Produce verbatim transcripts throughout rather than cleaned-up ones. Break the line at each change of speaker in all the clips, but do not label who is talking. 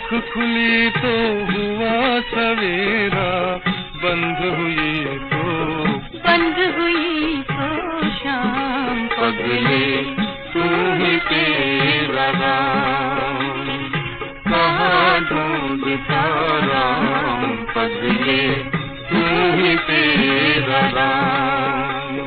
आँख खुली तो हुआ सवेरा, बंद हुई तो
बंद हुई तो शाम।
पगले तू ही तेरा राम, कहाँ ढूंढता राम, पगले तू ही तेरा राम।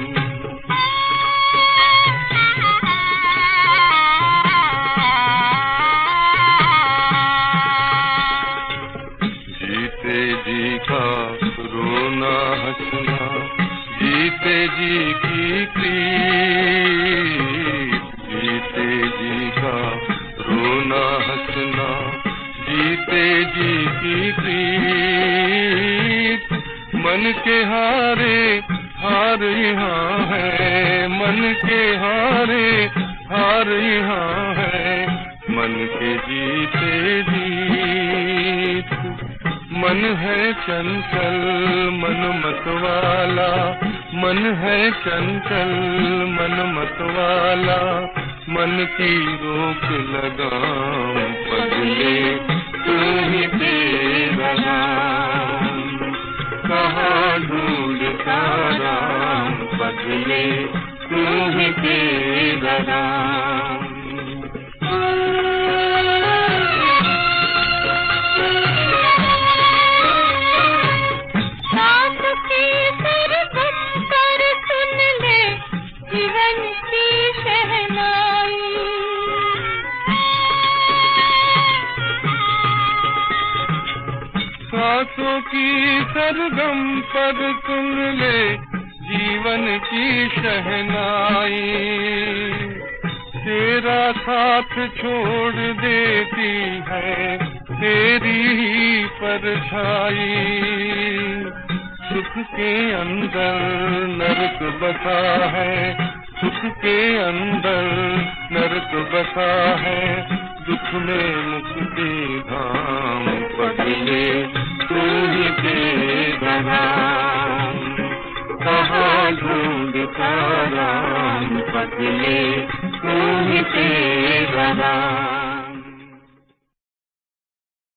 जीते जी का रोना हंसना, जीते जी की प्रीत, जीते जी का रोना हंसना, जीते जी की प्रीत। मन के हारे हार यहाँ है, मन के हारे हार यहाँ है, मन के जीते जीत। मन है चंचल मन मतवाला, मन है चंचल मन मतवाला, मन की रोक लगाम, पगले तू ही तेरा राम, कहाँ ढूंढता राम, पगले तू ही तेरा राम। सांसों की सरगम पर सुन ले जीवन की शहनाई, तेरा साथ छोड़ देती है तेरी ही परछाई। सुख के अंदर नरक बसा है, सुख के अंदर नरक बसा है, दुख में मुक्ति धाम, पगले तू ही तेरा राम, कहाँ ढूंढता राम, पगले तू ही तेरा राम।